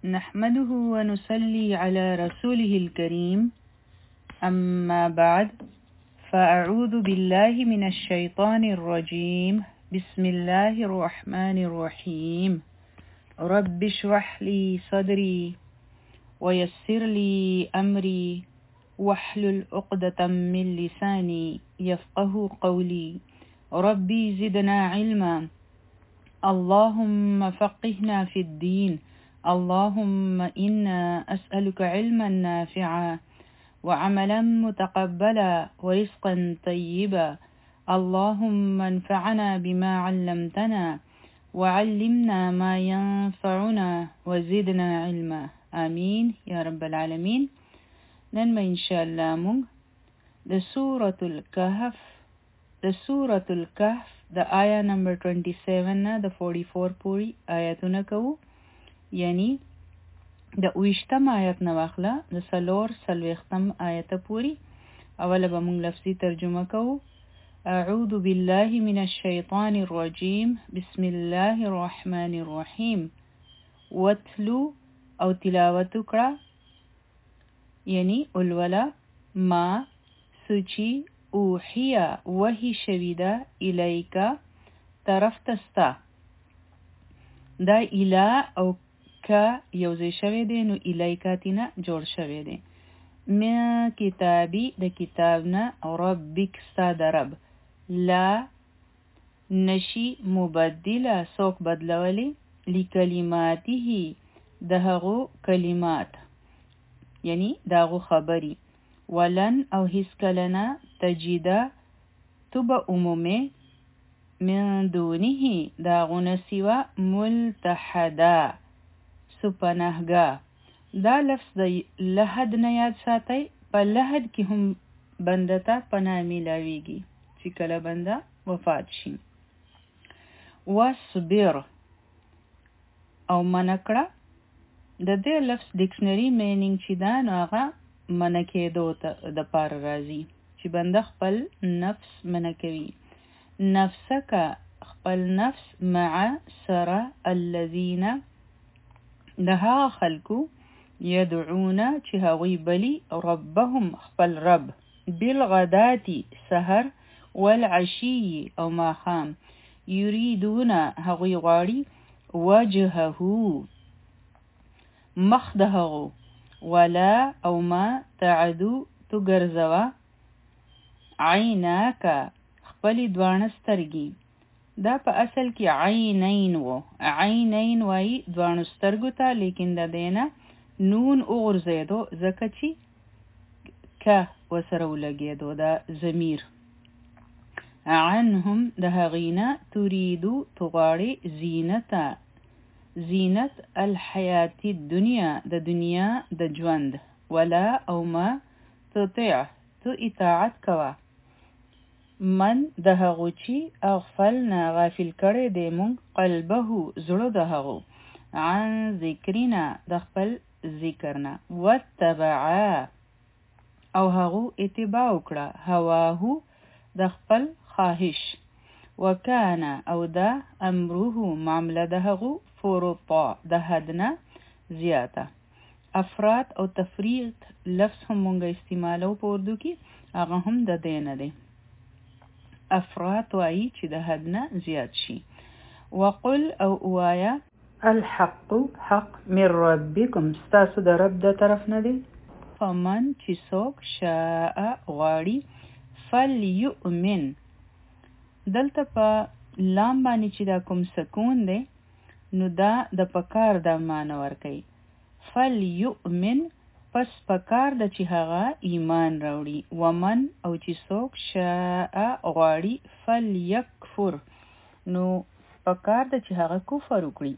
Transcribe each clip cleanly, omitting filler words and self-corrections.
نحمده ونصلي على رسوله الكريم أما بعد فأعوذ بالله من الشيطان الرجيم بسم الله الرحمن الرحيم رب اشرح لي صدري ويسر لي أمري واحلل عقدة من لساني يفقه قولي ربي زدنا علما اللهم فقهنا في الدين اللهم إنا أسألك علما نافعا وعملا متقبلا ورزقا طيبا اللهم انفعنا بما علمتنا وعلمنا ما ينفعنا وزدنا علما آمين يا رب العالمين. نن إن شاء الله مونږ د سورة الكهف د آیا نمبر 27 نه د 44 پوری آیاتونه کوو، یعنی د 20م آیت نه واخله د 40 آیت پوری. اوله به مونږ لفظي ترجمه کوو. اعوذ بالله من الشیطان الرجیم بسم الله الرحمن الرحیم. وتلو او تلاوت کړه، یعنی اولولا ما سوچی اوحیا وحی شویده الیکا طرف تستا. دا الا او کا یوزی شوی دی، نو الیکا تینا جوړ شوی دی. من کتابی د کتابنا ربک ستا د رب. لا نشی مبدله سوک بدلولی لکلماته د هغو کلمات، یعنی داغو خبری. ولن او هیس کلنا تجیده تبا عمومی من دونه داغون سوا ملتحدا سپنهگا. دا لفظ دا لحد نیاد ساتی، پا لحد کی هم بندتا پناه میلاویگی چی کلا بنده وفات شیم. وصبر او منکڑا د دې لفظ ډکشنری مینینګ چې دا نو هغه منکېدو ته د پار راځي چې بنده خپل نفس منکوي. نفسک خپل نفس مع سره الذین د هغه خلکو یدعون چې هغوی بلی ربهم خپل رب بالغداتی سحر والعشی او ماخام یریدون هغوی غواړي وجهه مخ د هغو ولا او ما تعدو تو ګرځوه عیناکا خپلی دوانه سترګي. دا په اصل کې عینین و، عینین وای دوانو سترګو ته، لیکن د دینا نون اغرزیدو ځکه چې که وسره ولګیدو دا ضمیر. عنهم د هغینا تریدو تغواړي زینتا زینت الحیات الدنیا د دنیا د ژوند. ولا او ما تطیع تو اطاعت کوا من د هغو چې اغفلنا غافل کړی دی مونږ قلبه زړه د هغو عن ذکرنا د خپل ذکرنا واتبعا او هغو اتباع وکړه هواه د خپل خواهش وکانا او دا امره معامله د هغو فرطا د حدنا زیاته. افراد او تفریط لفظ هم مونږ استعمالو په اردو کې، هغه هم د دینه دی. افراد وایي چې د حدنا زیات شي. وقل او اوایا الحق حق من ربکم ستاسو د رب د طرف نه دی. فمن چې څوک شاء غواړي فلیؤمن، دلته په لام باندې چې دا کوم سکون دی نو دا د پکار د معنی ورکوي. فلیؤمن پس پکار د چې هغه ایمان راوړي. ومن او چې څوک شاء غواړي فلیکفر نو پکار د چې هغه کفر وکړي.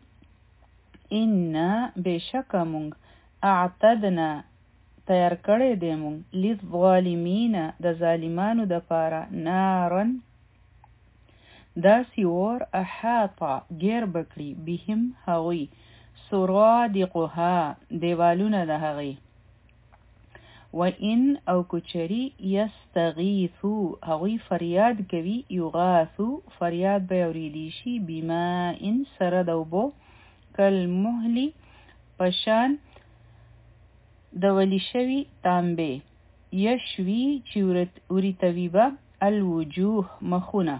ان بشک مونږ اعتدنا تیار کړی دی مونږ للظالمین د ظالمانو د پاره نارن دا سیور احاطا گیر بکری بهم هغوی سرادقها دیوالونه د هغوی. و ان او کچری یستغیثو هغوی فریاد کوي یغاثو فریاد به اوریدی شي بما ان سره دوبو کالمهلی پشان د ولی شوی تانبه یشوی چې ورتوی به الوجوه مخونه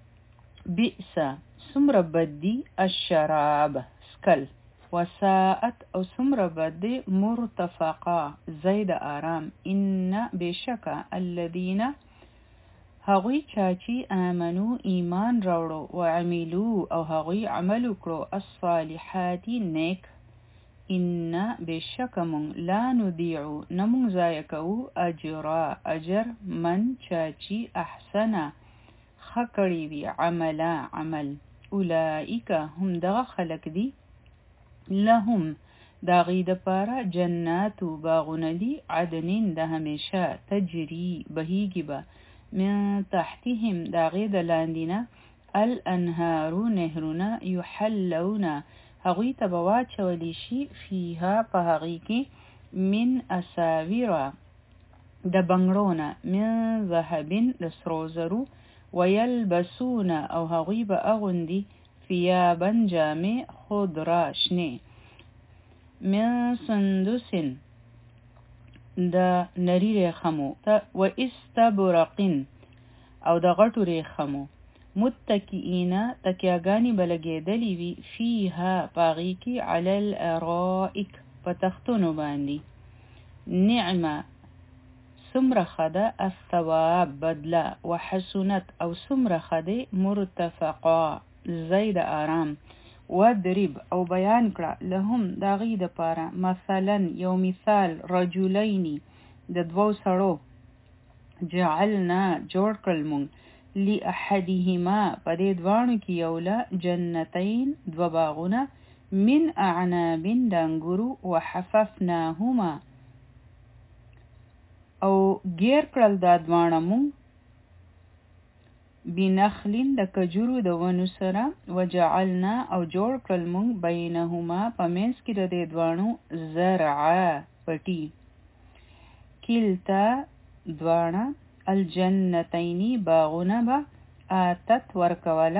بئس سمر بدی الشراب سکل وساعت او سمر بدی مرتفقا زید آرام ان بشکا الذین هغوی چاچی آمنو ایمان راوړو وعملو او هغوی عمل وکړو الصالحات نیک ان بشکمون لا نضيع نمون زایکو اجر من چاچی احسن خکړی وی عمل اولئک هم دغه خلق دی لهم داغی د پاره جنات باغونه دی عدنین د همیشه تجری بهیږي به من تحتهم داغی د لاندینه الانهار نهرونه یحلون هغوی ته به واچولی شي فیها په هغې کې من اساویر د بنګړونه من ذهب د سرو زرو ویلبسون او هغوی به اغوندي ثيابا جامې خضرا شنې من سندس د نری ریخمو و استبرقین او د غټو ریخمو متکئین تکیاګانی بلګېدلی وي فیها پاغی کی علی الارائک په تختونو باندې نعمه سمر خده الثواب بدلا وحسنت او سمر خده مرتفقا زید آرام ودرب او بیان کړه لهم داغی د پاره مثلا یو مثال رجلین د دوو سړو جعلنا جوړ کړل مونږ لأحدهما پدې دوانو کې یوله جنتین دو باغونه من اعناب دانګورو وحففناهما او غیر کړل دا دوانه مونږ بنخلین د کجورو د ونو سره وجعلنا او جوړ کړل مونږ بینهما پمنس کې د دې دوانو زرعا پټي کلتا دوانه الجنتینی باغونه با آتت ورکولا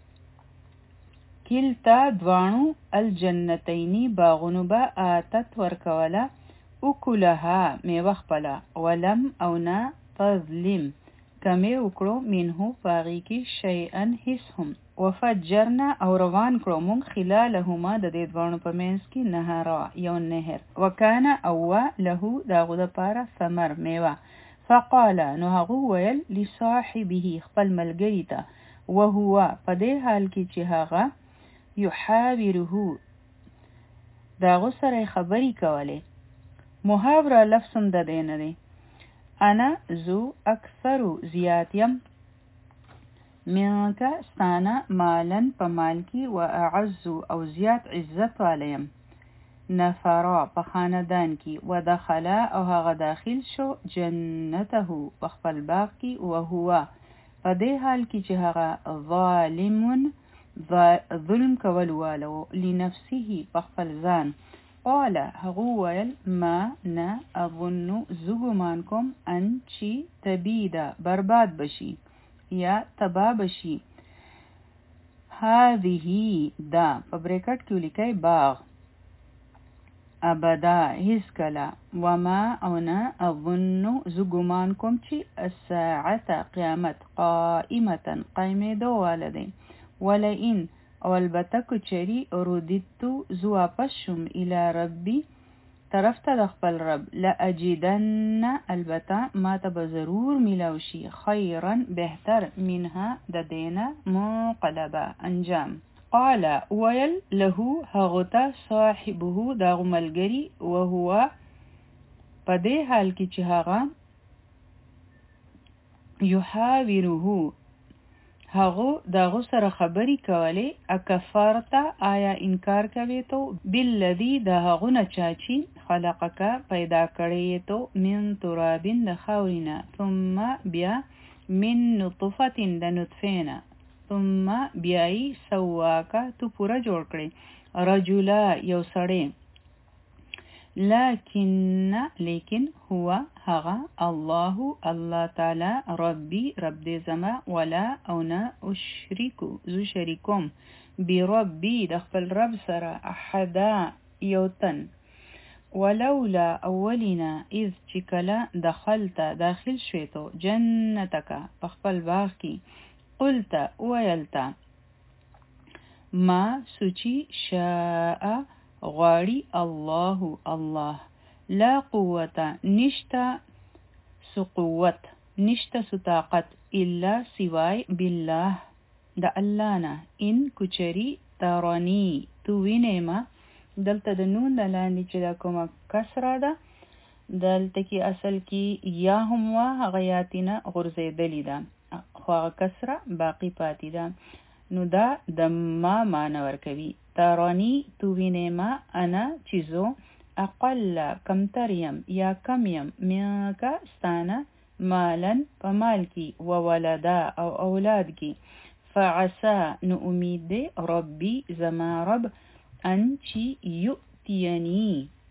کلتا دوانو الجنتینی باغونه با آتت ورکولا اکلها میوه خپله ولم او نه تظلم کمی وکړو منه باغی کی شیئا حس هم وفجرنا او روان کړو مونږ خلالهما د دې دوانو په منځ کې نهرا یو نهر وکانا او له داغه د پاره ثمر میوه فقال نو هغه ویل لصاحبه خپل ملګری ته وهو په دې حال کې چې هغه یحاوره داغه سره خبرې کوله محاوره لفظم د دین دی انا زو اکثر زیاتیم منک ستانا مالن په مال کې و اعز او زیات عزت والیم نفرا په خاندان کې ودخل او هغه داخل شو جنته په خپل باغ کې او هو په دې حال کې چې هغه ظلم کول والو لنفسه په خپل ځان قال هغه ویل ما نه اظن زګمان کوم ان چی تبیدا برباد بشي یا تبا بشي هذه دا په بریکټ کې لیکي باغ ابدا هیڅ کلا وما او نه اظن زګمان کوم چې الساعه قیامت قائمه قائمه دو والدین ولئن او البته کچری رودیتو زو واپس شم الی ربی طرف ته د خپل رب لاجدن البته ما ته به ضرور ملوشي خیرا بهتر منها د دینه منقلبه انجام قال ویل له هغتا صاحبه دا ملګری وهو په دې حال کې چې هغه یحاوره هغه داغه سره خبرې کولې اکفرتا آیا انکار کوي ته بالذي دا هغه نه چاچی خلقک پیدا کړی ته من ترابین د خاورینا ثم بیا من نطفه د نطفینا ثم بیای سواکا تو پورا جوړ کړي رجلا یو سړی لیکن هو هغه الله تعالی ربي رب دې زما ولا او نه اشریکو زو شریکوم بربي د خپل رب سره احدا یو تن ولولا اولینا اذ چکلا دخلت داخل شویتو جنتک پخپل باغ کی قلت ویلتا ما سوچی شاء غواړي الله لا قوة نشتا سقوت نشتا سطاقت الا سوای بالله د الله نه ان کچری ترانی تو وینما دلته د نون د لاندې چې دا کومه کسره ده دلته کې اصل کې یا هم وا هغه یاتینه غرزیدلی ده خو هغه کسره باقی پاتې ده نو دا د ما معنی ورکوي ترانی تو وینما انا چیزو اقل کمتریم یا کمیم منکا ستانا مالا پمال کی وولدا او اولاد کی فعسا نو امید دے ربی زما رب انچی یؤتینی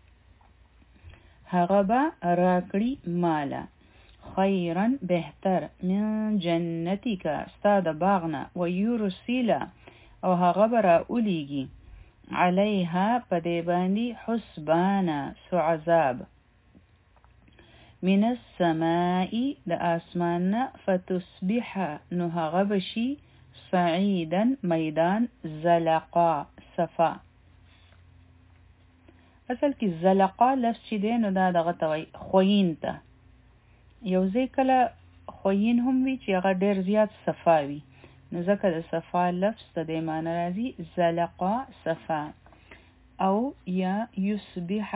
هغبا راکڑی مالا خیرا بهتر من جنتی کا استاد باغنا ویرسیلا او هغبا را اولیگی علیها پدیباندی حسبانا سعذاب من السماء د آسمان فتصبح نو هغبشی صعیدا میدان زلقا صفا اصل کی زلقا لفظ چی دی نو دا دغه توي خوین ته یو ځای کله خوین هم وی چې هغه ډیر زیات صفا وي نو ځکه د صفا لفظ ته د معنی راځي زلقا صفا او یا یصبح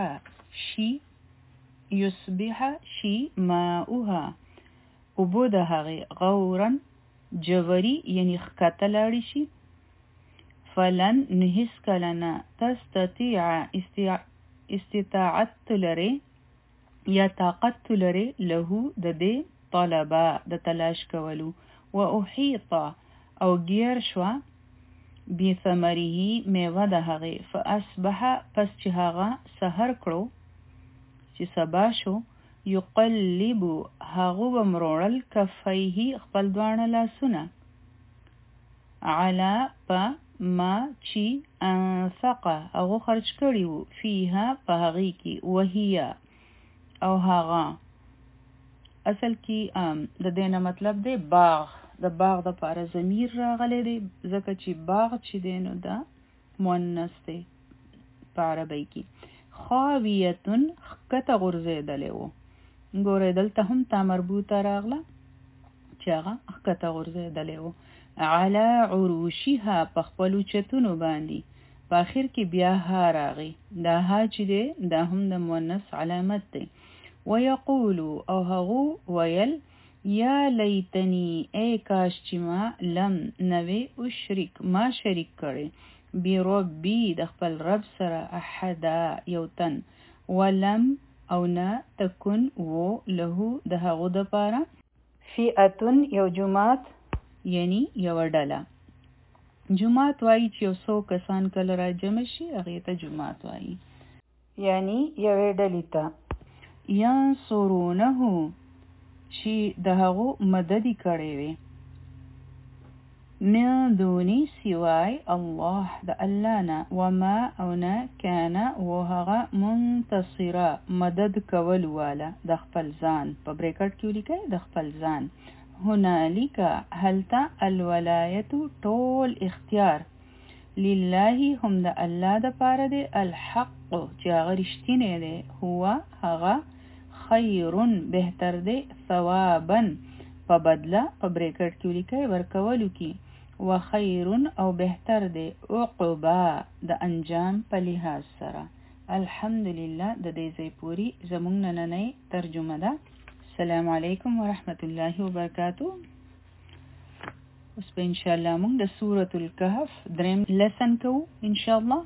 شی ماؤها اوبو د هغې غورا جوری یعنی خکته لاړی شي فلن نهس کلنا تستطیع استطاعت لري یا طاقت لري له د دې طلبا د تلاش کولو و احیط او گیر شوا بی ثمره میوه د هغې فاصبح پس چې هغه سحر کړو چې سبا شو یقلب هغه بمروړل کفیه خپل دوانه لاسونه علا پا ما چی انفقه هغه خرج کړي وو فیها په هغې کې وهیا او هغه اصل کې د دینه مطلب دی باغ د باغ د پاره ضمیر راغلی دی ځکه چې باغ چې دی نو دا مؤنث دی په عربی کې خاویتن خکته غورځېدلی وو ګورئ دلته هم تا مربوطه راغله چې هغه خکته غورځېدلی وو علی عروشها په خپلو چتونو باندې په آخر کې بیا ها راغی دا ها چې دی دا هم د مؤنث علامت دی ویقولو او هغو ویل یا لیتنی ای کاش چې ما لم نوی اشرک ما شریک کړي بی ربی د خپل رب سره احدا یو تن ولم او نه تکن و له د هغو د پاره فئتن یو جماعت یعنی یو ډله جماعت وایي چې یو څو کسان کله را جمع شي هغې ته جماعت وایي یعنی یوې ډلې ته ینصرونه چې د هغو مدد کړی وي من دونی سوای الله د الله نه وما او نه کان وهغه منتصره مدد کول والا د خپل ځان په بریکټ کې ولیکئ د خپل ځان هنالک هلتا الولایت ټول اختیار لله هم د الله د پاره دی الحق چې هغه رښتینی دی هو هغه خیرون بهتر دی ثوابا په بدله په بریکټ کې ولیکئ ورکولو کې و خیرون او بهتر دی عقبا د انجام په لحاظ سره الحمدلله د دې ځای پوری زمونږ نننۍ ترجمه ده السلام علیکم ورحمت الله وبرکاتو اوس په انشاءالله موږ د سورة الکهف دریم لیسن کوو انشاءالله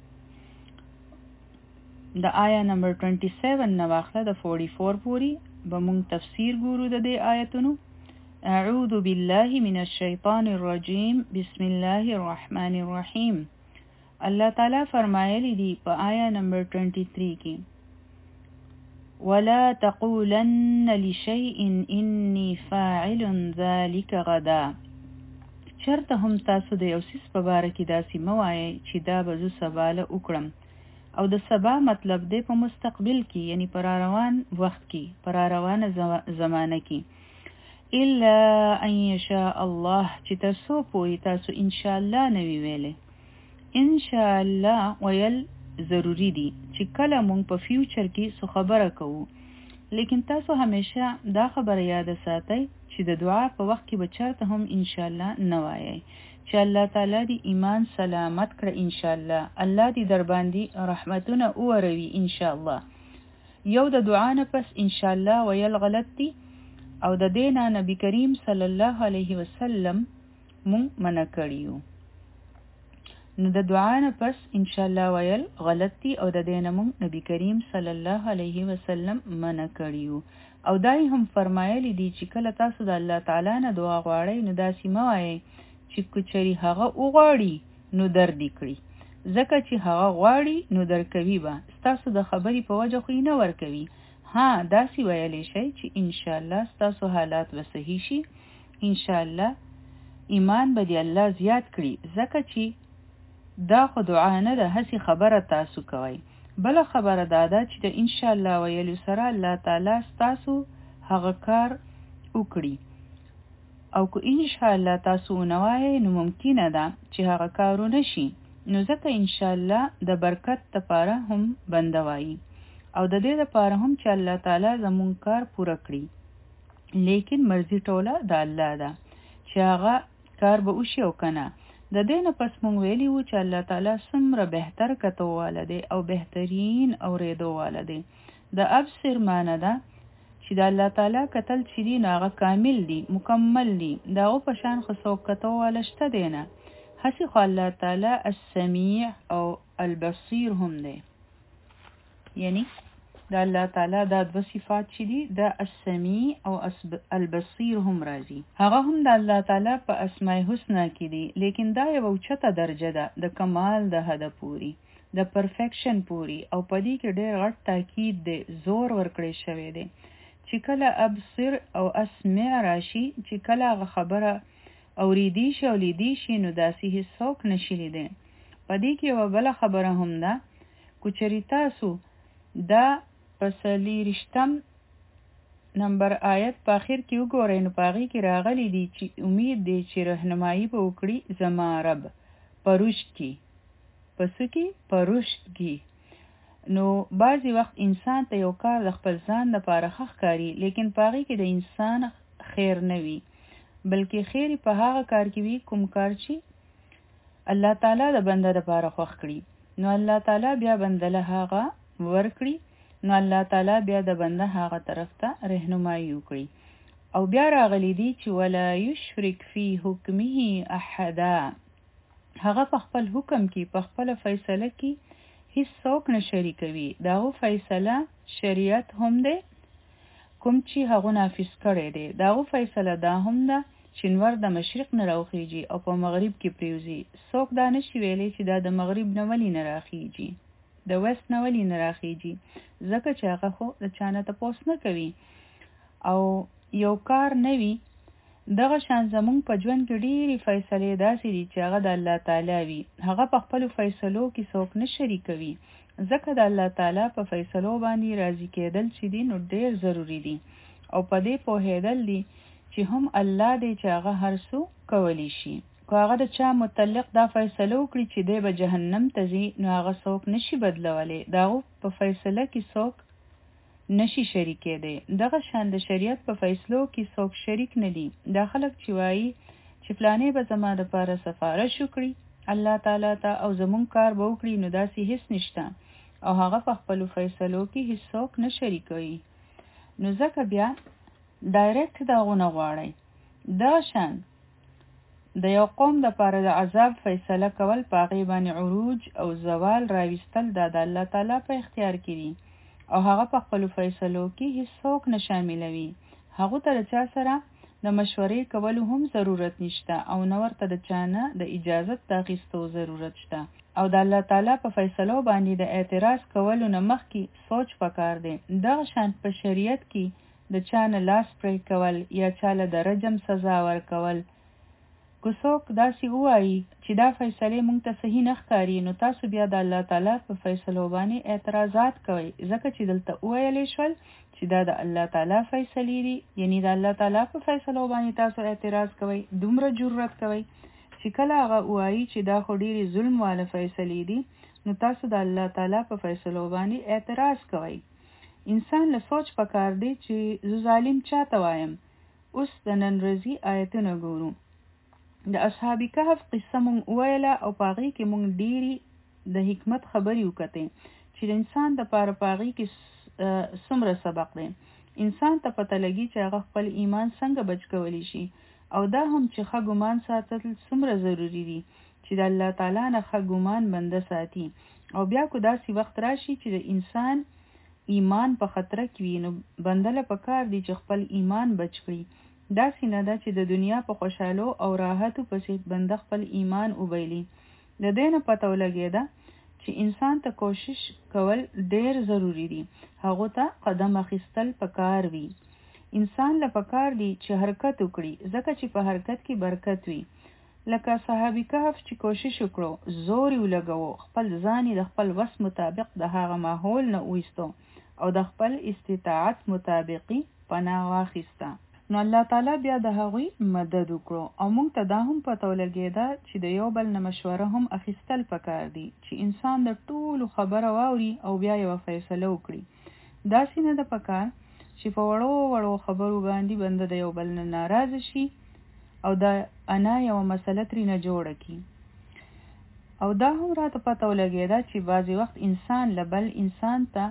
د آیا نمبر 27 نه واخله د 44 پوری به موږ تفسیر ګورو د دې آیتونو اعوذ بالله من الشیطان الرجیم بسم الله الرحمن الرحیم الله تعالی فرمایلی دی په آیا نمبر 23 کې ولا تقولن لشيء اني فاعل ذلك غدا چرته هم تاسو د یو څه په باره کې داسې مو وایئ چې دا به زه سبا له وکړم او د سبا مطلب دی په مستقبل کې، یعنی پر روان وخت کې، پر روانه زمانه کې. الا ان یشاء الله، چې تاسو پوهی تاسو ان شاء الله نه وی ویلې. ان شاء الله ویل ضروری دي چې کله مونږ په فیوچر کې څه خبره کوو، لیکن تاسو همیشه دا خبره یاد ساتئ چې د دعا په وخت کې به چرته هم ان شاء الله نه وایي، چې الله تعالی دی ایمان سلامت کړه ان شاء الله، الله دی در باندې رحمتونه اوروي ان شاء الله. یو د دعا نه پس ان شاء الله ویل غلط دي، او د دینه نبی کریم صلی الله علیه وسلم مونږ منع کړیو. نو د دعا نه پس ان شاء الله ویل غلط دي، او د دینه مونږ نبی کریم صلی الله علیه وسلم منع کړیو. او دای هم فرمایلی دي چې کله تاسو د الله تعالی نه دعا غواړئ نو داسې مه وایئ چې کچری هغه وغواړي نو درد کړي، ځکه چې هغه غواړي نو درکوي به، ستاسو د خبرې په وجه خو نه ورکوي. ها داسې ویلی شي چې ان شاء الله ستاسو حالات به صحیح شي، ان شاء الله ایمان به دی الله زیات کړي، ځکه چې دا خو دعا نه ده، هسې خبره تاسو کوئ. بل خبره داده چې د ان شاء الله ویلو سره الله تعالی ستاسو هغه کار وکړي، او که ان شاء الله تاسو نه وایئ نو ممکنه ده چې هغه کارونه شي، نو ځکه ان شاء الله د برکت لپاره هم بنده وایي، او د دې لپاره هم چې الله تعالی زمون کار پوره کړي. لیکن مرضی ټوله د الله ده چې هغه کار به وشي او کنه. د دې نه پس مونږ ویلی وو چې الله تعالی څومره بهتر کتواله دی او بهترین اورېدواله دی. د ابصر معنی ده چې د الله تعالی کتل چې دی نو هغه کامل دی، مکمل دی، دغه په شان خو څوک کتواله شته دی نه، هسې خو الله تعالی السمیع او البصیر هم دی. یعنی د الله تعالی دا دو صفات چې دي د السمیع او البصیر هم راځي، هغه هم د الله تعالی په اسماء الحسنا کې دي، لیکن دا یو اوچته درجه ده د کمال د حد پوری، د پرفیکشن پوری، او په دې کې ډېر غټ تاکید دی، زور ورکړی شوی دی چې کله ابصر او اسمع راشي، چې کله هغه خبره اوریدی شي او لیدی شي نو داسې هیڅوک نشي لیدی. په دې کې یوه بله خبره هم ده، کچری تاسو دا پسلی رشتم نمبر آیت په آخر کې وګورئ نو په هغې کې راغلی دی چې امید دی چې رهنمایي به وکړي زما رب په رشد کې، په څه کې؟ په رشد کې. نو بعضې وخت انسان ته یو کار د خپل ځان لپاره ښه ښکاري، لیکن په هغې کې د انسان خیر نه وي، بلکې خیر په هغه کار کې وي کوم کار چې الله تعالی د بنده لپاره خوښ کړي، نو الله تعالی بیا بنده له هغه ورکړي، نو الله تعالی بیا د بنده هغه طرف ته رهنمایي وکړي. او بیا راغلی دی چې ولا یشرک فی حکمه احدا، هغه په خپل حکم کې په خپل فیصله کې هیڅ څوک نه شریکوي، دغه فیصله شریعت هم دی کوم چې هغه نافذ کړی دی، دغه فیصله دا هم ده چې نور د مشرق نه راوخیږي او په مغرب کې پریوزي، څوک دا نشي ویلی چې دا د مغرب نه ولې نه راخیږي، د وست نه ولې نه راخیږي، ځکه چې هغه خو د چا نه تپوس نه کوي او یو کار نه وي. دغه شان زمونږ په ژوند کې ډېرې فیصلې داسې دي چې هغه د الله تعالی وي، هغه په خپلو فیصلو کې څوک نه شریکوي، ځکه د الله تعالی په فیصلو باندې راضي کېدل چې دي نو ډېر ضروري دي، او په دې پوهېدل دي چې هم الله دی چې هغه هر څه کولی شي. که هغه د چا متعلق دا فیصله وکړي چې دی به جهنم ته ځي نو هغه څوک نشي بدلولی، د هغو په فیصله کې څوک نشي شریکېدی. دغه شان د شریعت په فیصلو کې څوک شریک نه دي. دا خلک چې وایي چې فلانې به زما دپاره سفارش وکړي الله تعالی ته او زمونږ کار به وکړي، نو داسې هیڅ نشته، او هغه په خپلو فیصلو کې هیڅ څوک نه شریکوي. نو ځکه بیا ډایرکټ د هغو نه غواړئ. دغه شان د یو قوم دپاره د عذاب فیصله کول، په هغې باندې عروج او زوال راویستل، دا د الله تعالی په اختیار کې دي، او هغه په خپلو فیصلو کې هیڅ څوک نه شاملوي. هغو ته د چا سره د مشورې کولو هم ضرورت نشته، او نه ورته د چا نه د اجازت د اخیستو ضرورت شته، او د الله تعالی په فیصلو باندې د اعتراض کولو نه مخکې سوچ پکار دی. دغه شان په شریعت کې د چا نه لاس پرې کول یا چاله د رجم سزا ورکول، که څوک داسې ووایي چې دا فیصلې موږ ته صحیح نه ښکاري نو تاسو بیا د الله تعالی په فیصلو باندې اعتراضات کوئ ځکه چې دلته وویلی شول چې دا د الله تعالی فیصلې دي یعنی د الله تعالی په فیصلو باندې تاسو اعتراض کوئ دومره جرأت کوئ چې کله هغه ووایي چې دا خو ډېرې ظلم واله فیصلې دي نو تاسو د الله تعالی په فیصلو باندې اعتراض کوئ انسان له سوچ پکار دی چې زه ظالم چاته وایم اوس د نن ورځې آیتونه ګورو د اصحاب کهف قصه مونږ ویله او پاغي کې مونږ ډېری د حکمت خبرې وکړې چې د انسان د پاره پاغي کې څومره سبق دی انسان ته پته لګي چې هغه خپل ایمان څنګه بچ کولی شي او دا هم چې ښه ګمان ساتل څومره ضروری دي چې د الله تعالی نه ښه ګمان بنده ساتي او بیا کو داسې وخت راشي چې د انسان ایمان په خطر کې وي نو بنده له پکار دي چې خپل ایمان بچ کړي دا سینه ده چې د دنیا په خوشحالو او راحتو پسې بنده خپل ایمان وبایلي د دې نه پته ولګېده چې انسان ته کوشش کول ډېر ضروری دي هغه ته قدم اخیستل پکار وي انسان له پکار دي چې حرکت وکړي ځکه چې په حرکت کې برکت وي لکه صحابي کهف چې کوشش وکړو زور یې ولګاوه خپل ځان د خپل وس مطابق د هغه ماحول نه وایستو او د خپل استطاعت مطابقي پناه واخیسته نو الله تعالی بیا د هغوی مدد وکړو او موږ ته دا هم پته ولګېده چې د یو بل نه مشوره هم اخیستل پکار دي چې انسان د ټولو خبره واوري او بیا یوه فیصله وکړي داسې نه ده پکار چې په وړو خبرو باندې بنده د یو بل نه ناراضه شي او د انا یوه مسله ترېنه جوړه کړي او دا هم راته پته ولګېده چې بعضې وخت انسان له بل انسان ته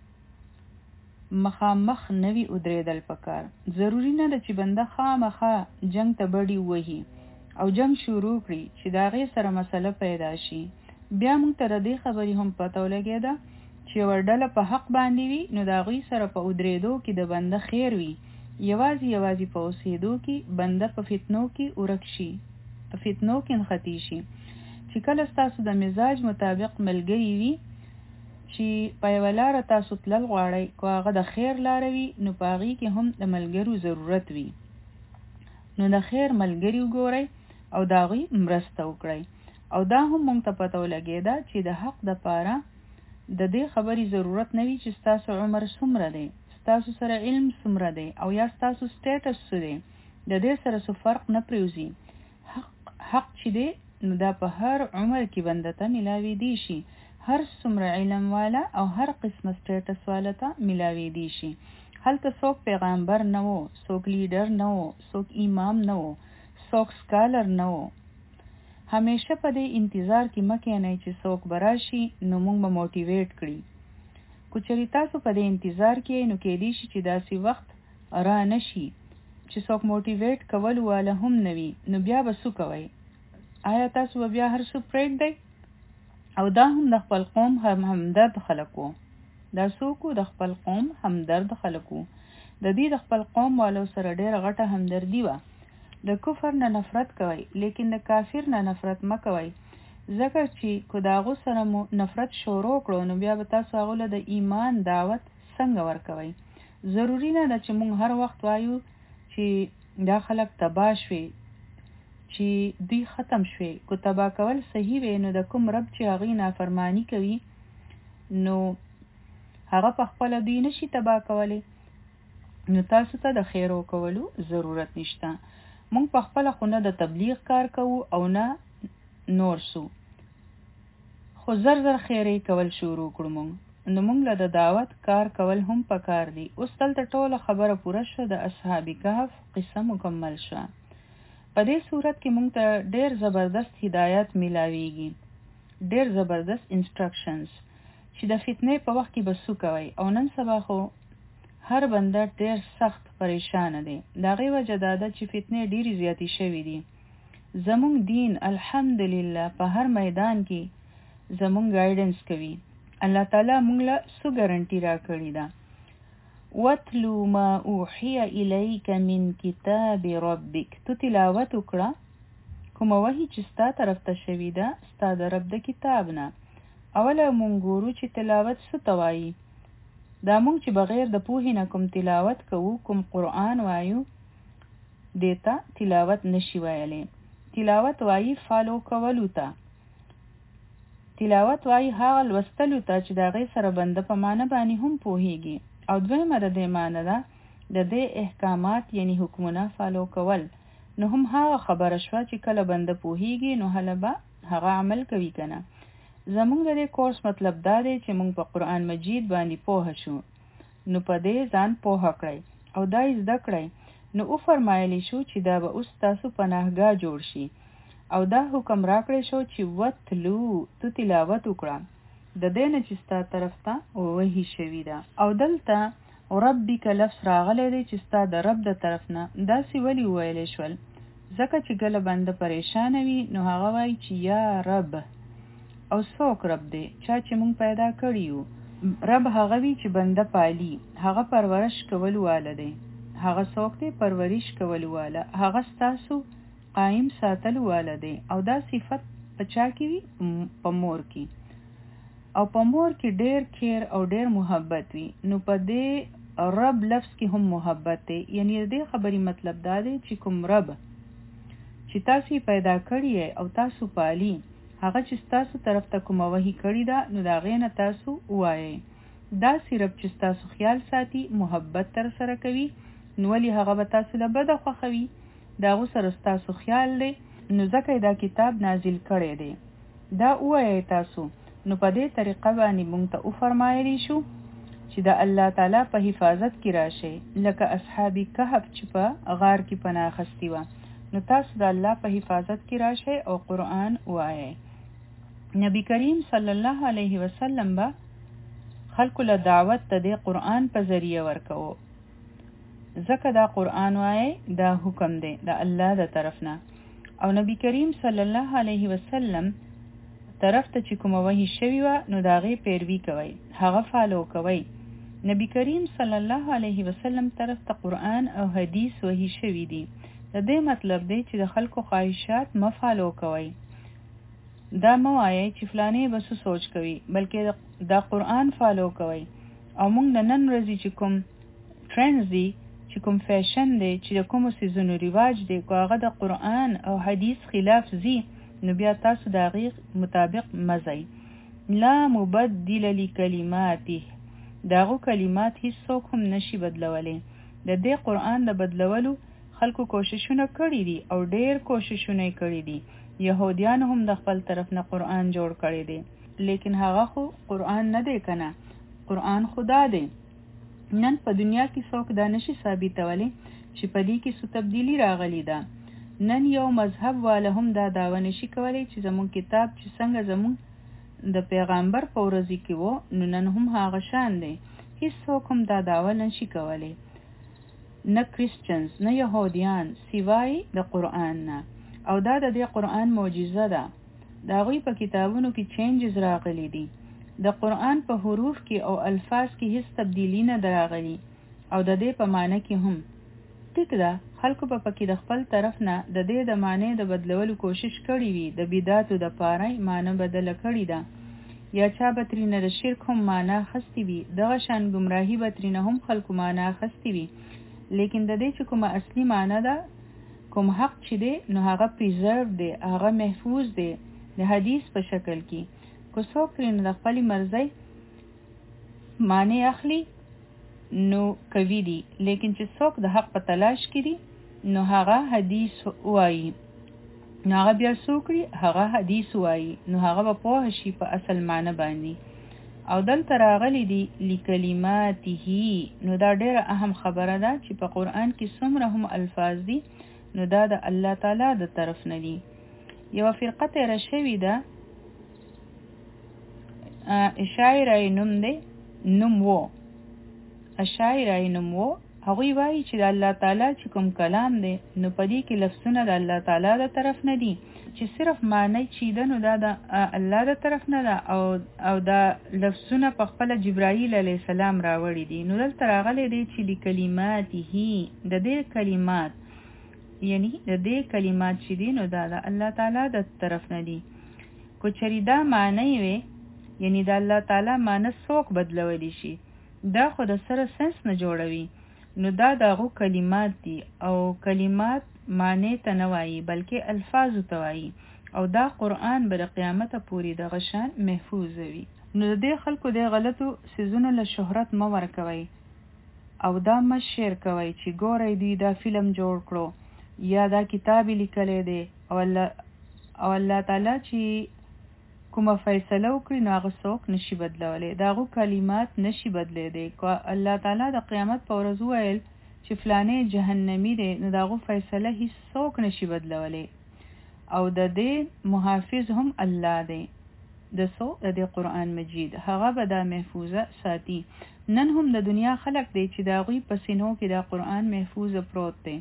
مخامخ نوی ادریدل پکار ضروری نه ده چې بنده خامخا جنگ ته بډی وهي او جنگ شروع کړي چې دا غي سره مسله پیدا شي بیا موږ ته د خبرې هم پته ولګېده چې ورډله په حق باندې وي نو دا غي سره په ادریدو کې د بنده خیر وي یوازې په اوسېدو کې بنده په فتنو کې ورک شي په فتنو کې نختی شي چې کله تاسو د مزاج مطابق ملګری وي چې په یوه لاره تاسو تلل غواړئ که هغه د خیر لاره وي نو په هغې کې هم د ملګرو ضرورت وي نو د خیر ملګري وګورئ او د هغوی مرسته وکړئ او دا هم موږ ته پته ولګېده چې د حق دپاره د دې خبرې ضرورت نه وي چې ستاسو عمر څومره دی ستاسو سره علم څومره دی او یا ستاسو سټیټس څه دی د دې سره څه فرق نه پرېوځي حق چې دی نو دا په هر عمر کې بنده ته میلاویدی شي هر څومره علم والا او هر قسمه سټیټس والا ته ملاویدی شي هلته څوک پیغمبر نه وو څوک لیډر نه وو څوک امام نه وو څوک سکالر نه وو همیشه په دې انتظار کې مه کښېنئ چې څوک به راشي نو موږ به موټیویټ کړي که چېرې تاسو په دې انتظار کې نو کېدی شي چې داسې وخت را نه شي چې څوک موټیویټ کول والا هم نه وي نو بیا به څه کوئ آیا تاسو به بیا هر څه پرېږدئ او دا هم د خپل قوم همدرد خلکو دا څوک د خپل قوم همدرد خلکو د دې د خپل قوم والو سره ډېره غټه همدردي وه د کفر نه نفرت کوئ لیکن د کافر نه نفرت مه کوئ ځکه چې که د هغو سره مو نفرت شروع کړو نو بیا به تاسو هغو له د ایمان دعوت څنګه ورکوئ ضروري نه ده چې موږ هر وخت وایو چې دا خلک تباه شوي چې دوی ختم شوي که تباه کول صحیح وي نو د کوم رب چې هغې نافرمانی کوي نو هغه په خپله دوی نشي تباه کولی نو تاسو ته د خیرو کولو ضرورت نشته موږ په خپله خو نه د تبلیغ کار کوو او نه نور سو خو زر خیرې کول شروع کړو موږ نو موږ له د دعوت کار کول هم پکار دي اوس دلته ټوله خبره پوره شوه د اصحاب کهف قصه مکمل شوه په دې صورت کې موږ ته ډېر زبردست هدایت میلاویږي ډېر زبردست انسټرکشنز چې د فتنې په وخت کې به څه کوئ او نن سبا خو هر بنده ډېر سخت پریشانه دی د هغې وجه دا ده چې فتنې ډېرې زیاتې شوي دي زموږ دین الحمدلله په هر میدان کې زموږ گایډنس کوي الله تعالی موږ له څه ګارنټي راکړې ده وَاتْلُ مَا أُوحِيَ إِلَيْكَ مِنْ كِتَابِ رَبِّكَ تو تلاوت وکړه کومه وحی چې ستا طرف ته شوي ده ستا د رب د کتاب نه اوله مونږ ګورو چې تلاوت څه ته وایي دا مونږ چې بغیر د پوهې نه کوم تلاوت کوو کوم قرآن وایو دیتا تلاوت نشي ویلی تلاوت وایي فالو کولو ته. تلاوت وایي هغه لوستلو ته چې د هغې سره بنده په معنی باندې هم پوهیږي. او دویمه د دې معنی ده د دې احکامات یعنی حکمونه فالو کول. نو هم هغه خبره شوه چې کله بنده پوهیږي نو هله به هغه عمل کوي کنه. زمونږ د دې کورس مطلب دا دی چې مونږ په قرآن مجید باندې پوه شو. نو په دې ځان پوه کړئ او دا زده کړئ. نو او فرمایلی شو چې دا به اوس تاسو پناهګاه جوړ شي. او دا حکم راکړی شو چې وتلو تو تلاوت وکړه. د دې نه چې ستا طرف ته وحی شوي ده. او دلته ربک لفظ راغلی دی چې ستا د رب د طرف نه. داسې ولې وویلی شول؟ ځکه چې کله بنده پریشانه وي نو هغه وایي چې یا رب. او څوک رب دی؟ چا چې مونږ پیدا کړي یو. رب هغه وي چې بنده پالي. هغه پرورش کول واله دی. هغه څوک دی؟ پرورش کول واله. هغه ستاسو قائم ساتل واله دی. او دا صفت په چا کې وي؟ په مور کې. او په مور کې ډیر خیر او ډیر محبت وي. نو په دې رب لفظ کې هم محبت دی. یعنی دې خبرې مطلب دا دی چې کوم رب چې تاسو پیدا کړی او تاسو پالي، هغه چې تاسو طرف ته کوم وحی کړی دا نو دا غینه تاسو وایي. دا رب چې تاسو خیال ساتي، محبت تر سره کوي، نو ولی هغه به تاسو له بده خوښوي. دا غو سره تاسو خیال دی. نو ځکه دا کتاب نازل کړی دی. دا وایي تاسو. نو په دې طریقه باندې مونږ ته فرمایلی شو چې د الله تعالی په حفاظت کې راشي، لکه اصحاب کهف چې په غار کې پناه اخیستي وه. نو تاسو د الله په حفاظت کې راشي او قرآن وایي. نبی کریم صلی الله علیه وسلم به خلکو له دعوت ته د قرآن په ذریعه ورکوو. ځکه دا قرآن وایي دا حکم دی د الله د طرف نه. او نبی کریم صلی الله علیه وسلم طرف ته چې کومه وحی شوی وه نو د هغې پیروي کوئ، هغه فالو کوئ. نبی کریم صلی الله علیه وسلم طرف ته قرآن او حدیث وحی شوی دي. د دې مطلب دی چې د خلکو خواهشات مفالو کوئ. دا مو وایئ چې فلانې به څه سوچ کوي، بلکې دا قرآن فالو کوئ. او موږ د نن ورځې چې کوم ټرینډز دي، چې کوم فیشن دی، چې د کومو څیزونو رواج دی، که هغه د قرآن او حدیث خلاف ځي نو بیا تاسو د هغې مطابق مزئ. لا مبدل لکلماته، د هغو کلمات هیڅوک هم نشي بدلولی. د دې قرآن د بدلولو خلکو کوششونه کړي دي او ډیر کوششونه کړي دي. یهودیانو هم د خپل طرف نه قرآن جوړ کړی دی، لیکن هغه خو قرآن نه دی کنه، قرآن خدا دی. نن په دنیا کې څوک دا نشي ثابتولی چې په دې کې څه تبدیلی راغلی ده. نن یو مذهب والا هم دا دعوه نشي کولی چې زمون کتاب چې څنګه زمون د پیغمبر په ورځې کې وو نو نن هم هغه شان دی. هیڅوک هم دا دعوه نشي کولی، نه کریسچنز نه یهودیان، سوای د قرآن نه. او دا د دې قرآن معجزه ده. د هغوی په کتابونو کې چینجز راغلی دي. د قرآن په حروف کې او الفاظ کې هیڅ تبدیلی نه راغلی. او د دې په معنی کې هم ټیک ده، خلکو په پکې د خپل طرف نه د دې د معنی د بدلولو کوشش کړی وي. د بدعاتو د پاره معنی بدله کړی ده، یا چا به ترېنه د شرک هم معنی اخیستې وي. دغه شان ګمراهي به ترېنه هم خلکو معنی اخیستې وي. لیکن د دې چې کومه اصلي معنی ده، کوم حق چې دی نو هغه پریزرو دی، هغه محفوظ دی د حدیث په شکل کې. که څوک ترېنه د خپلې مرضۍ معنی اخلي نو کوي دي، لیکن چې څوک د حق په تلاش کې دي نو هغه حدیث وایي. نو هغه بیا څوکړي هغه حدیث وایي، نو هغه به پوه شي په اصل معنی باندې. او دلته راغلی دي لکلماته، نو دا ډیره اهم خبره ده چې په قرآن کې څومره هم الفاظ دي نو دا د الله تعالی د طرف نه دي. یو فرقه تیره شوې ده، اشاعره نوم دی، نوم وو اشاعره نوم وو. هغوی وایي چې د الله تعالی چې کوم کلام دی نو په دې کې لفظونه د الله تعالی د طرف نه دي، چې صرف معنی چې ده نو دا د الله د طرف نه ده. او دا لفظونه په خپل جبرائیل علیه السلام راوړي دي. نو دلته راغلی دی چې لکلماته، د دې کلمات یعنی د دې کلمات چې دي نو دا د الله تعالی د طرف نه دي. کو چری دا معنی وي یعنی د الله تعالی معنی څوک بدلولی شي، دا خو د سره سنس نه جوړوي. نو دا دغه کلمات دي او کلمات معنی ته نه وایي بلکې الفاظو ته وایي او دا قرآن به د قیامته پورې دغه شان محفوظ وي. نو د دې خلکو د غلطو سيزونو له شهرت مه ورکوي او دا مه شیر کوي چې ګورئ دوی دا فلم جوړ کړو یا دا کتاب لیکلی دی او الله تعالی چې کومه فیصله وکړي نو هغه څوک نشي بدلولی، د هغو کلمات نشي بدلیدی. که الله تعالی د قیامت په ورځ وویل چې فلانې جهنمی دی نو د هغو فیصله هیڅ څوک نشي بدلولی او د دې محافظ هم الله دی د دې قرآن مجید، هغه به دا محفوظه ساتي. نن هم د دنیا خلق دی چې د هغوی په سینو کې دا قرآن محفوظ پروت دی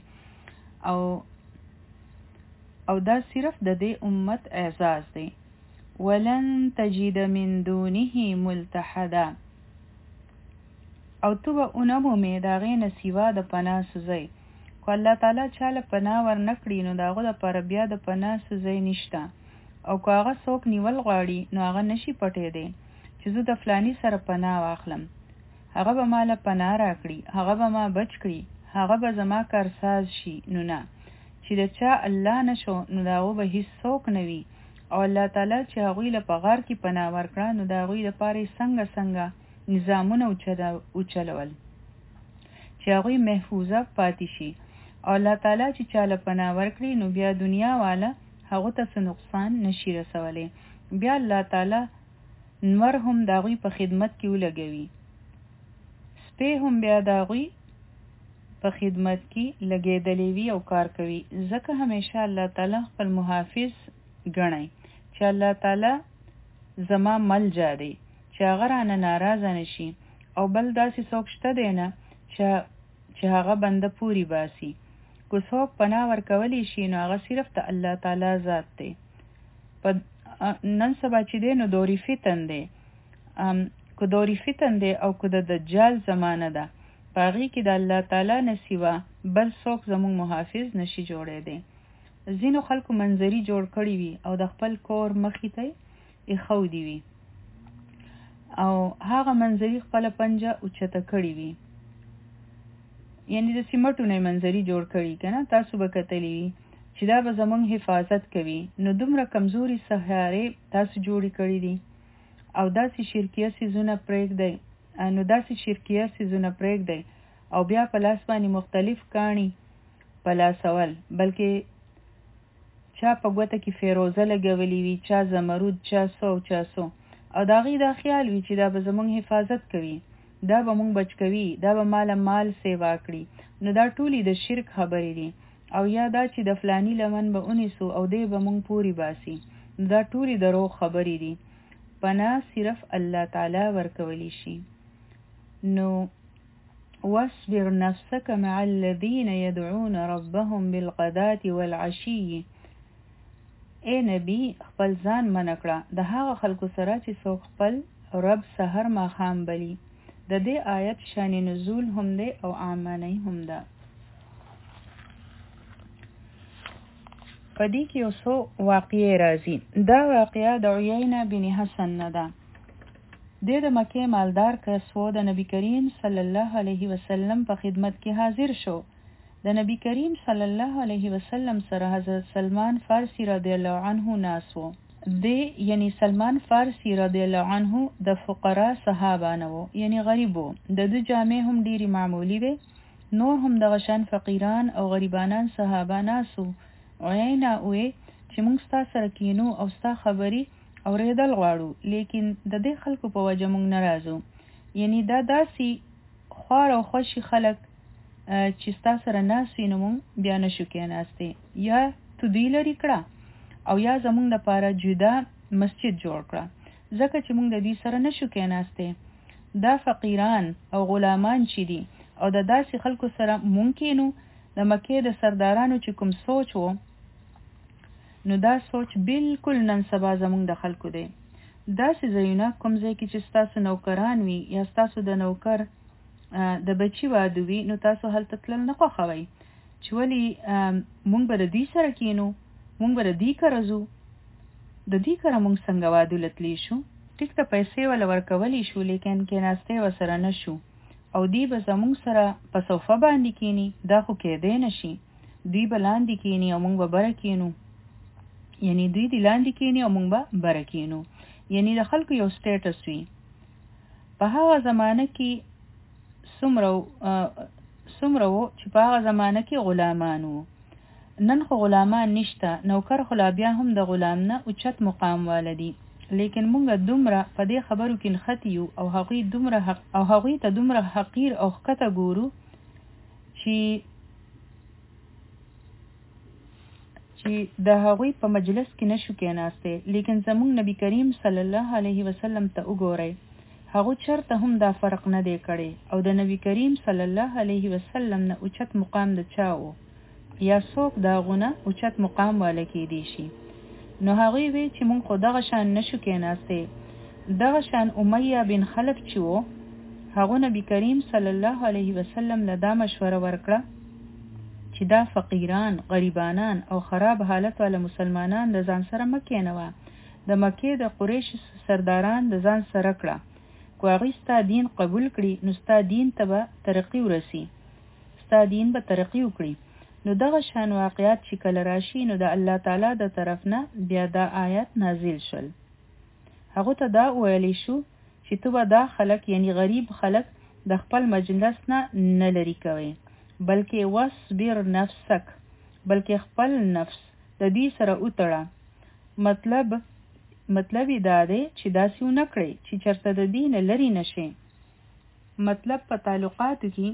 او دا صرف د دې امت اعزاز دی. ولن تجد من دونه ملتحدا او تو به اونمومې د هغې نه سوا د پناه سوځی. که الله تعالی چاله پناه ورنکړي نو د هغو دپاره بیا د پناه سوځی نشته او که هغه څوک نیول غواړي نو هغه نشي پټېدی چې زه د فلانی سره پناه واخلم، هغه به ماله پناه راکړي، هغه به ما بچ کړي، هغه به زما کارساز شي. نو نه، چې د چا الله نشو نو د هغو به هیڅ څوک نه وي او الله تعالی چې هغوی له په غار کې پناه ورکړه نو د هغوی دپاره څنګه نظامونه اوچلول چې هغوی محفوظه پاتې شي او الله تعالی چې چاله پناه ورکړي نو بیا دنیا والا هغو ته څه نقصان نشي رسولی. بیا الله تعالی نور هم د هغوی په خدمت کې ولګوي، سپی هم بیا د هغوی په خدمت کې لګېدلی وي او کار کوي. ځکه همیشه الله تعالی خپل محافظ ګڼئ چې الله تعالی زما ملجا دی چې هغه رانه ناراضه نشي او بل داسې څوک شته دی نه چې هغه بنده پوری باسي. که څوک پناه ورکولی شي نو هغه صرف د الله تعالی ذات دی. نن سبا چې دی نو دوري فتن دی، که دوري فتن دی او که د دجال زمانه ده په هغې کې د الله تعالی نه سوا بل څوک زموږ محافظ نشي جوړېدی. ځینو خلکو منظري جوړ کړي وي او د خپل کور مخې ته ایښودي وي او هغه منظري خپله پنجه اوچته کړي وي، یعنی د سیمټو نه منظري جوړ کړي که نه، تاسو به کتلی وي چې دا به زموږ حفاظت کوي. نو دومره کمزوري سهارې تاسو جوړې کړي دي او داسې شرکیه څیزونه پرېږدئ او بیا په لاس باندې مختلف کاڼي په لاسول، بلکې چا په ګوته کې فیروزه لګولی وي، چا زمرود، چا سو او د هغې دا خیال وي چې دا به زموږ حفاظت کوي، دا به مونږ بچ کوي، دا به مال سیوا کړي. نو دا ټولې د شرک خبرې دي او یا دا چې د فلانی لمن به اونیسو او دی به مونږ پوری باسي، دا ټولې دروغ خبرې دي. پناه صرف الله تعالی ورکولی شي. نو واصبر نفسك مع الذين يدعون ربهم بالغداة والعشي، اے نبی خپل ځان منع کړه د هغه خلکو سره چې څوک خپل رب سحر ماښام بلی. د دې آیت شان نزول هم دی او عامانی هم ده. په دې کې یو څو واقعې راځي. دا واقعه د عیینه بن حسن نه ده. د مکې مالدار کس و، د نبی کریم صلی الله علیه وسلم په خدمت کې حاضر شو. د نبی کریم صلی الله علیه وسلم سره حضرت سلمان فارسی رضی الله عنه ناس و. یعنی سلمان فارسی رضی الله عنه د فقرا صحابانه و، یعنی غریب و. د جامع هم ډیری معمولی وي، نور هم د غشن فقیران او غریبانان صحابه ناسو. عیینه وی چې موږ ستا سره کینو او ستا خبري اورېدل غواړو، لیکن د دې خلکو په وجه موږ نه راځو. یعنی دا داسې خوار او خوشي خلک چې ستا سره ناست وي نو موږ بیا نشو کېناستی، یا تو دوی لرې کړه او یا زموږ دپاره جدا مسجد جوړ کړه، ځکه چې موږ د دوی سره نشو کېناستی. دا فقیران او غلامان چې دي او د داسې خلکو سره مونږ کینو. د مکې د سردارانو چې کوم سوچ و نو دا سوچ بالکل نن سبا زموږ د خلکو دی. داسې ځایونه کوم ځای کې چې ستاسو نوکران وي یا ستاسو د نوکر د بچي واده وي نو تاسو هلته تلل نه خوښوئ چې ولې مونږ به د دوی سره کینو، مونږ به د دوی کره ځو، د دوی کره مونږ څنګه واده لتلی شو. ټیک ته پیسې ولا ورکولی شو، لیکن کېناستی ورسره نه شو او دی به زموږ سره په صوفه باندې کینی، دا خو کېدی نشي. دوی به لاندې کینی او موږ به بره کینو، یعنی دوی دی لاندې کینی او موږ به بره کینو، یعنی د خلکو یو سټیټس وي. په هغه زمانه کې څومره وو چې په هغه زمانه کې غلامان وو. نن خو غلامان نشته، نوکر خو لا بیا هم د غلام نه اوچت مقام والدي، لیکن موږ دومره په دې خبرو کې نښتي یو او هغوی ته دومره حقیر او ښکته ګورو چې د هغوی په مجلس کې نشو کېناستی. لیکن زموږ نبی کریم صلی الله علیه وسلم ته وګورئ، هغه چرته هم دا فرق نه دی کړی او د نبی کریم صلی الله علیه وسلم نه اوچت مقام د چا و یا څوک داغونه اوچت مقام والا کېدی شي. نو هغوی وی چې مونږ خو دغه شان نشو کېناستی. دغه شان امیه بن خلف چې و، هغه نبی کریم صلی الله علیه وسلم له دا مشوره ورکړه چې دا فقیران، غریبانان او خراب حالت والا مسلمانان د ځان سره مه کېنوه، د مکې د قریش سرداران د ځان سره کړه. کو هغوی ستا دین قبول کړي نو ستا دین ته به ترقی ورسي، ستا دین به ترقی وکړي. نو دغه شان واقعات چې کله راشي نو د الله تعالی د طرف نه بیا دا آیات نازل شول. هغه ته دا ویلی شو چې تو به دا خلک یعنی غریب خلک د خپل مجلس نه لري کوي، بلکې وصبر نفسک، بلکې خپل نفس د دې سره وتړه. مطلب دا دی چې داسې ونه کړئ چې چرته د دین لري نشي. مطلب په تعلقاتو کې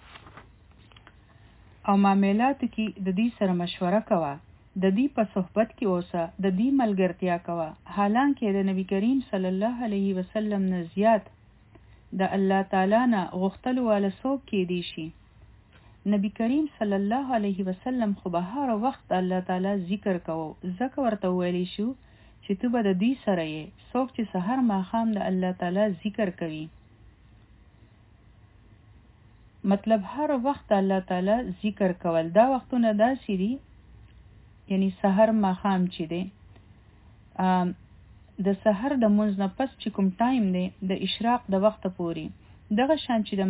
او معاملاتو کې د دې سره مشوره کوه، د دې په صحبت کې اوسه، د دې ملګرتیا کوه. حالانکه د نبی کریم صلی الله علیه وسلم نه زیات د الله تعالی نه غوښتلو والا څوک کېدی شي. نبی کریم صلی الله علیه وسلم خو به هر وخت الله تعالی ذکر کوو، ځکه ورته ویلی شو چې تو به د دې سره یې، څوک چې سحر ماښام د الله تعالی ذکر کوي. مطلب هر وخت الله تعالی ذکر کول. دا وختونه داسې دي یعنی سحر ماښام چې دی، د سحر د مونځ نه پس چې کوم ټایم دی د اشراق د وخت پورې، دغه شان چې د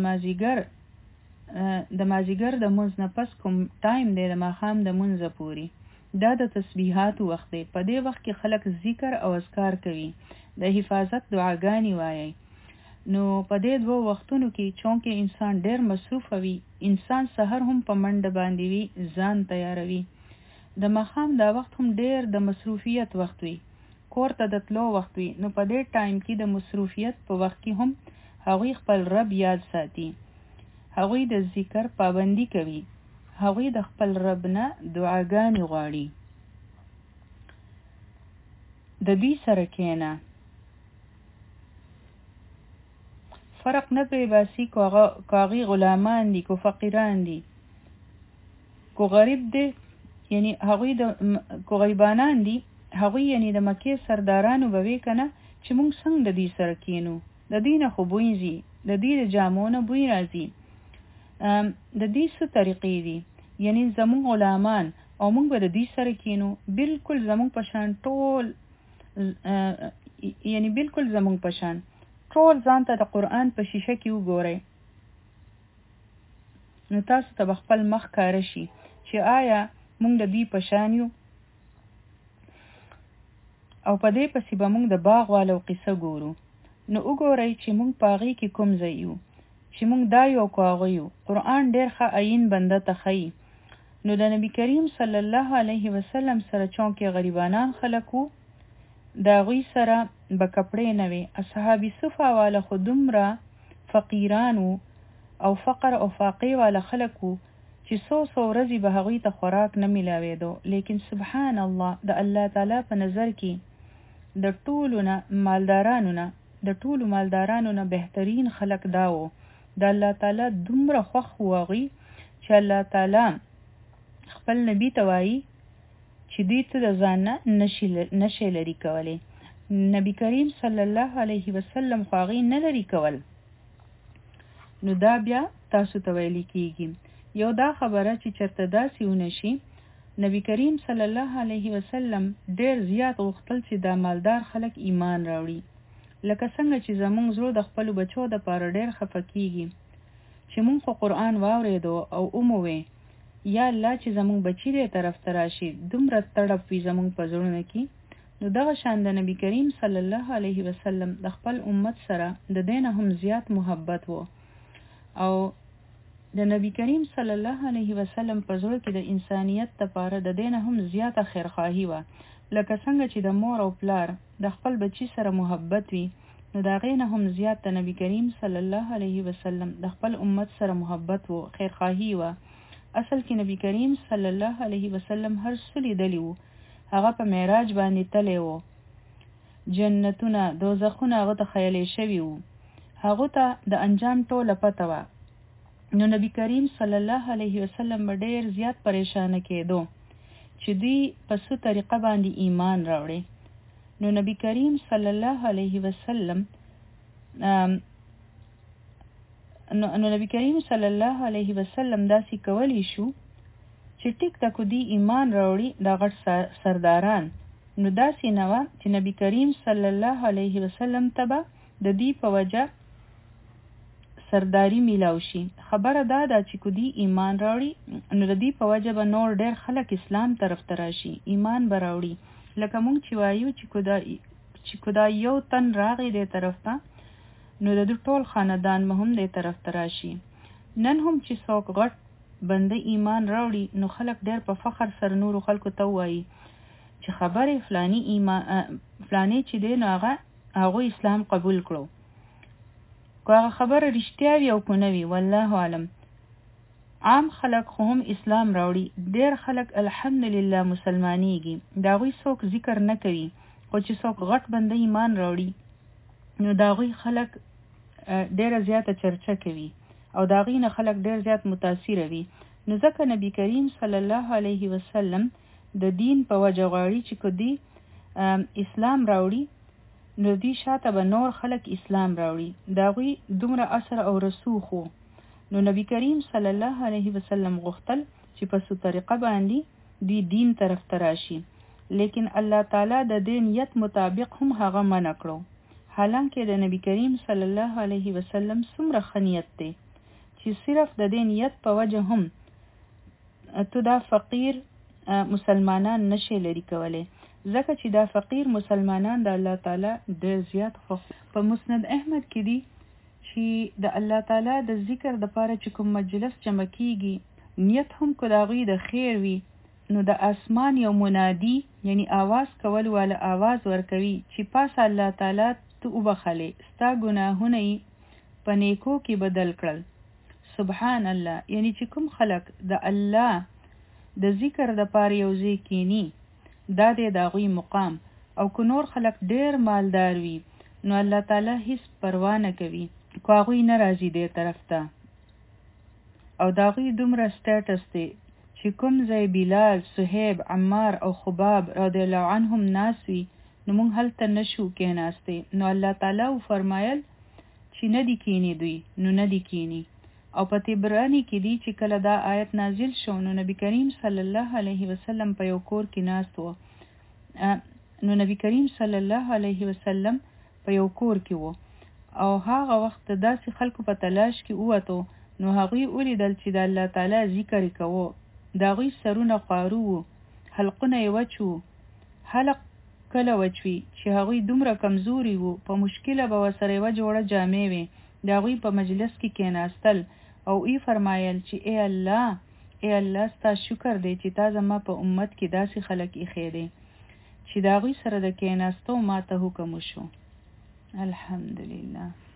مازیګر د مونځ نه پس کوم ټایم دی د ماښام د مونځ پورې، دا د تسبیحاتو وخت دی. په دې وخت کې خلک ذکر او اذکار کوي، د حفاظت دعاګانې وایي. نو په دې دوه وختونو کې چونکه انسان ډېر مصروف وي، انسان سحر هم په منډه باندې وي، ځان تیاروي. د ماښام دا وخت هم ډېر د مصروفیت وخت وي، کور ته د تلو وخت وي. نو په دې ټایم کې د مصروفیت په وخت کې هم هغوی خپل رب یاد ساتي، هغوی د ذکر پابندي کوي، هغوی د خپل رب نه دعاګانې غواړي. د دې سره کېنه. فرق نه پرې باسي کو هغوی غلامان دي، کو فقیران دي، کو غریب دي، یعنی هغوی کو غریبانان دي، هغوی یعنی د مکې سردارانو به وی کنه چې موږ څنګه د دې سره کینو، د دې نه خو بوی ځي، د دې د جامو نه بوی راځي، د دې څه طریقې دي، یعنی زموږ غلامان او موږ به د دې سره کینو. بالکل زموږ پشان ټول، یعنی بالکل زموږ پشان ټول ځان ته د قرآن په شیشه کې وګورئ، نو تاسو ته به خپل مخ کاره شي چې آیا موږ د دې پشان یو. او په دې پسې به موږ د باغ والو قصه ګورو. نو وګورئ چې موږ په هغې کې کوم ځای یو، چې موږ دا یو کو هغه یو. قرآن ډېر ښه عین بنده ته ښیي. نو د نبی کریم صلی الله علیه وسلم سره چونکې غریبانان خلک وو، د هغوی سره به کپړې نه وې. اصحاب صفه والا خو دومره فقیران وو او فقر او فاقې والا خلک وو چې څو ورځې به هغوی ته خوراک نه میلاوېدو. لیکن سبحان الله، د الله تعالی په نظر کې د ټولو مالدارانو نه بهترین خلک دا وو. د الله تعالی دومره خوښ وو هغوی چې الله تعالی خپل نبی ته وایي چې دوی ته د ځان نه نشي لري کولی. نبی کریم صلی الله علیه وسلم خو هغوی نه لري کول. نو دا بیا تاسو ته ویلی کېږي. یو دا خبره چې چرته داسې ونه شي، نبی کریم صلی الله علیه وسلم ډېر زیات غوښتل چې دا مالدار خلک ایمان راوړي. لکه څنګه چې زمونږ زړه د خپلو بچو دپاره ډېر خفه کېږي چې مونږ خو قرآن واورېدو او وموې، یا الله چې زمونږ بچی دې طرف ته راشي دومره تړپ وي زمونږ په زړونو کې. نو دغه شان د نبی کریم صلی الله علیه وسلم د خپل امت سره د دینه هم زیات محبت وو او د نبی کریم صلی الله علیه وسلم په زړه کې د انسانیت لپاره د دینه هم زیاته خیرخواهی وه. لکه څنګه چې د مور او پلار د خپل بچی سره محبت وي نو د هغې نه هم زیات د نبی کریم صلی الله علیه وسلم د خپل امت سره محبت وو، خیرخواهی وه. اصل کې نبی کریم صلی الله علیه وسلم هر څه لیدلی وو. هغه په معراج باندې تللی وو. جنتونه دوزخونه هغه ته خیالي شوي وو. هغه ته د انجام ټوله پته وه. نو نبی کریم صلی الله علیه وسلم به ډیر زیات پریشانه کېدو چې دوی په څه طریقه باندې ایمان راوړي. نو نبی کریم صلی الله علیه وسلم داسې کولی شو چې ټیک تکو دی ایمان راوړي دا غټ سرداران. نو داسې نه وه چې نبی کریم صلی الله علیه وسلم ته به د دې په وجه سرداری میلاو شي. خبره دا ده چې کو دی ایمان راوړي نو د دې په وجه به نور ډېر خلک اسلام طرف ته راشي، ایمان به راوړي. لکه مونږ چې وایو چې کو دا یو تن راغی دې طرف ته نو د ټول خاندان به هم دې طرف ته راشي. نن هم چې څوک غټ بنده ایمان راوړي نو خلک ډېر په فخر سره نورو خلکو ته وایي چې خبرې فلانی چې دی نو هغه اسلام قبول کړو. که هغه خبره رښتیا وي او که نه وي والله عالم. عام خلک خو هم اسلام راوړي، ډېر خلک الحمدلله مسلمانېږي، د هغوی څوک ذکر نه کوي. خو چې څوک غټ بنده ایمان راوړي نو د هغوی خلک ډېره زیاته چرچه کوي او د هغوی نه خلک ډېر زیات متاثره وي. نو ځکه نبی کریم صلی الله علیه وسلم د دین په وجه غواړي چې که دی اسلام راوړي نو دی شاته به نور خلک اسلام راوړي. د هغوی دومره اثر او رسوخ وو. نو نبی کریم صلی الله علیه وسلم غوښتل چې په څه طریقه باندې دی دین طرف ته راشي. لیکن الله تعالی د دې نیت مطابق هم هغه منع کړو. حالانکه د نبی کریم صلی الله علیه وسلم څومره ښه نیت دی چې صرف د دې نیت په وجه هم تو دا فقیر مسلمانان نشي لري کولی، ځکه چې دا فقیر مسلمانان د الله تعالی ډېر زیات خوښ. په مسند احمد کې دی چې د الله تعالی د ذکر د پاره چې کوم مجلس جمع کیږي نیت هم کو د هغوی د خیر وي نو د اسمان یو منادي یعنی आवाज کول والا आवाज ورکوي چې پاس الله تعالی تو وبخلې ستا ګناهونه یې په نیکو کې بدل کړل. سبحان الله. یعنی چې کوم خلک د الله د ذکر د پاره یو ځای کینی دا دی د هغوی مقام. او که نور خلک ډېر مالدار وي نو الله تعالی هیڅ پروا نه کوي که هغوی نه راځي دې طرف ته. او د هغوی دومره سټیټس دی چې کوم ځای بلال، صهیب، عمار او خباب رضی الله عنهم ناس وي نو مونږ هلته نشو کېناستی. نو الله تعالی فرمایل چې نه دی کینی دوی نو نه دی کینی. او په تبرانی کې دی چې کله دا آیت نازل شو نو نبی کریم صلی الله علیه وسلم په یو کور کې ناست و. نو نبی کریم صلی الله علیه وسلم په یو کور کې و او هغه وخت داسې خلکو په تلاش کې ووتو نو هغوی ولیدل چې د الله تعالی ذکر یې کوو. د هغوی سرونه خوارو وو، حلقونه یې وچ وو. حلق کله وچوي چې هغوی دومره کمزوري وو په مشکله به ورسره یوه جوړه جامې وې. د هغوی په مجلس کې کېناستل او ای فرمایل چې ای الله ستا شکر دی چې تا زما په امت کې داسې خلک ایښی دی چې د هغوی سره د کېناستو ما ته حکم وشو. الحمدلله.